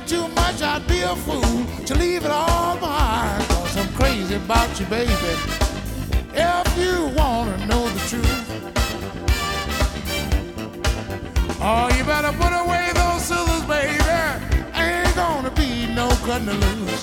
too much, I'd be a fool to leave it all behind. 'Cause I'm crazy about you, baby. If you wanna know the truth, oh, you better put away those scissors, baby. Ain't gonna be no cutting to lose.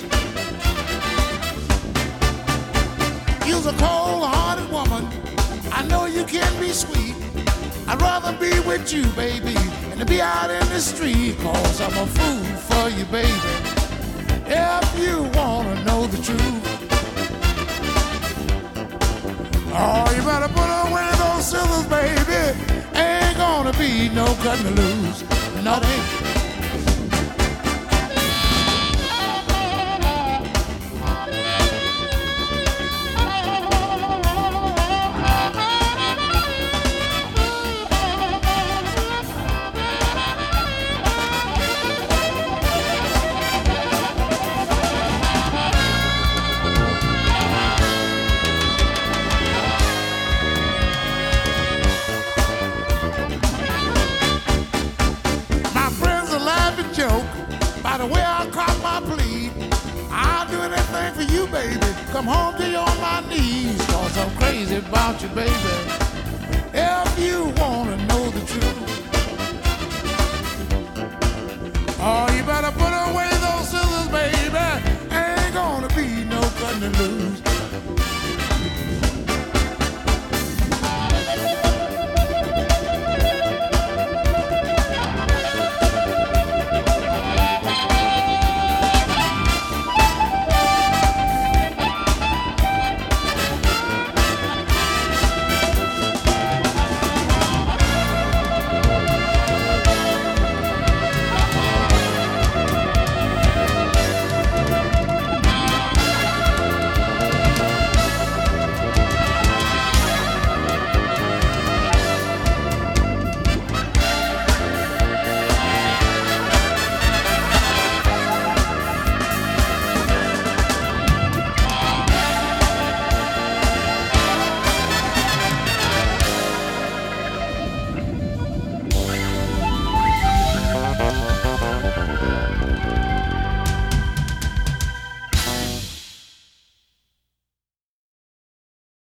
You're a cold-hearted woman. I know you can be sweet. I'd rather be with you, baby, than to be out in the street. 'Cause I'm a fool for you, baby. If you wanna know the truth, oh, you better put away those scissors, baby. Ain't gonna be no cutting to lose. No, they ain't. By the way I caught my plea, I'll do anything for you, baby. Come home to you on my knees. 'Cause I'm crazy about you, baby. If you wanna know the truth,